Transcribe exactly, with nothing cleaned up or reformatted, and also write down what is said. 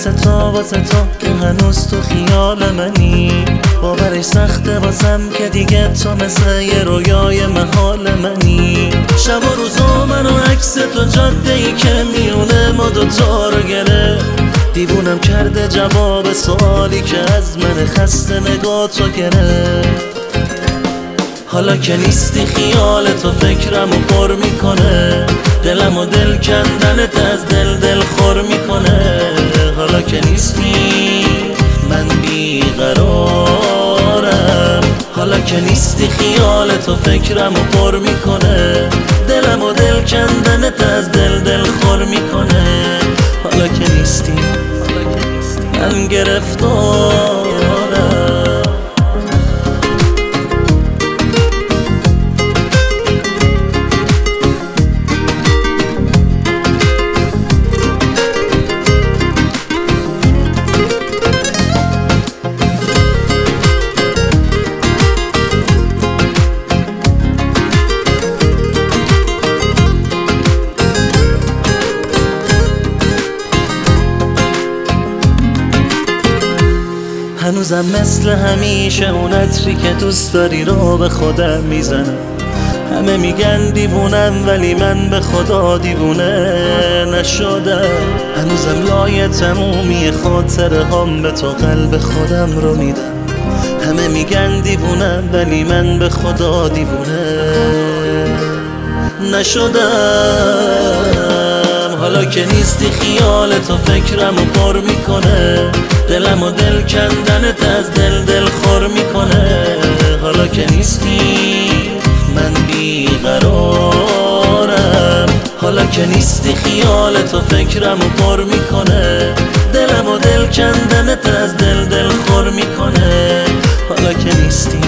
واسه تو واسه تو که هنوز تو خیال منی. باورش سخته واسم که دیگه تو مثل یه رویای محال منی. شب و روزا من و عکس تو جاده ای که میونه ما دوتا رو گرفت. دیوونم کرده جواب سوالی که از من خسته نگاه تو گرفت. حالا که نیستی خیال تو فکرم و پر میکنه. دلم و دل کندنت از دل دل خور میکنه. حالا که نیستی من بیقرارم. حالا که نیستی خیال تو فکرم و پر میکنه. دلم و دل کندنت از دل دل خور میکنه. حالا که نیستی من گرفتارم. هنوزم مثل همیشه اون عطری که دوست داری رو به خودم میزنم. همه میگن دیوونم ولی من به خدا دیوونه نشدم. هنوزم لای تمومی خاطره هم به تو قلب خودم رو میدم. همه میگن دیوونم ولی من به خدا دیوونه نشدم. حالا که نیستی خیال تو فکرم و پر میکنه. دلم و دل کندنت از دل دل خور میکنه. حالا که نیستی من بیقرارم. حالا که نیستی خیال تو فکرم و پر میکنه. دلم و دل کندنت از دل دل خور میکنه. حالا که نیستی